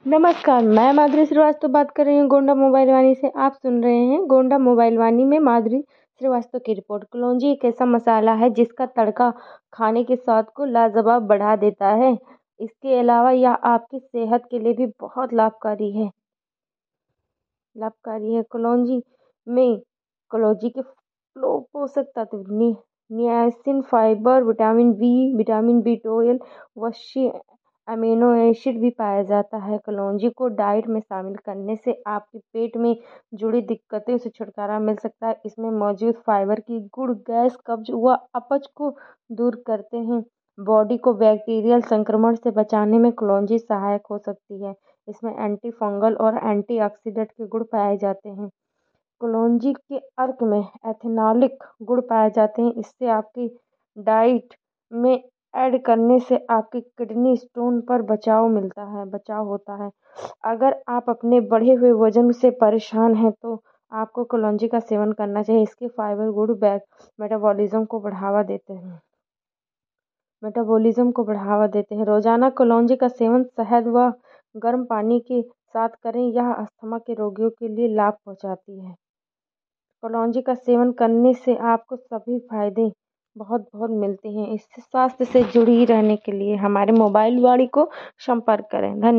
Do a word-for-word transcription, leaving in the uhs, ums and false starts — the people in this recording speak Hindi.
नमस्कार, मैं माधुरी श्रीवास्तव बात कर रही हूँ गोंडा मोबाइल वाणी से। आप सुन रहे हैं गोंडा मोबाइल वाणी में माधुरी श्रीवास्तव की रिपोर्ट। कलौंजी एक ऐसा मसाला है जिसका तड़का खाने के स्वाद को लाजवाब बढ़ा देता है। इसके अलावा यह आपकी सेहत के लिए भी बहुत लाभकारी है लाभकारी है कलौंजी में कलौंजी के फ्लो पोषक तत्व नि, niacin, fibre, vitamin B, vitamin B twelve, वश्य अमीनो एसिड भी पाया जाता है। कलौंजी को डाइट में शामिल करने से आपके पेट में जुड़ी दिक्कतों से छुटकारा मिल सकता है। इसमें मौजूद फाइबर की गुण गैस, कब्ज व अपच को दूर करते हैं। बॉडी को बैक्टीरियल संक्रमण से बचाने में कलौंजी सहायक हो सकती है। इसमें एंटी फंगल और एंटीऑक्सीडेंट के गुण पाए जाते हैं। कलौंजी के अर्क में एथेनॉलिक गुण पाए जाते हैं। इससे आपकी डाइट में ऐड करने से आपकी किडनी स्टोन पर बचाव मिलता है बचाव होता है। अगर आप अपने बढ़े हुए वजन से परेशान हैं तो आपको कलौंजी का सेवन करना चाहिए। इसके फाइबर गुण बैक मेटाबॉलिज्म को बढ़ावा देते हैं मेटाबॉलिज्म को बढ़ावा देते हैं। रोजाना कलौंजी का सेवन शहद व गर्म पानी के साथ करें। यह अस्थमा के रोगियों के लिए लाभ पहुंचाती है। कलौंजी का सेवन करने से आपको सभी फायदे बहुत बहुत मिलते हैं। इससे स्वास्थ्य से जुड़ी रहने के लिए हमारे मोबाइल वाणी को संपर्क करें। धन्यवाद।